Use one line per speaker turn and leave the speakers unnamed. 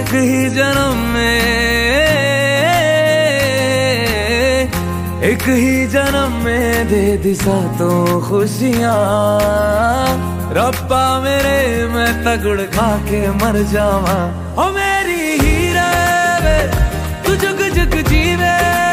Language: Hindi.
एक ही जन्म में, एक ही जन्म में दे दी सातों खुशियाँ। रब्बा मेरे मैं तगड़ खा के मर जावा। ओ मेरी हीरे वे तू जुग जुग जीवे।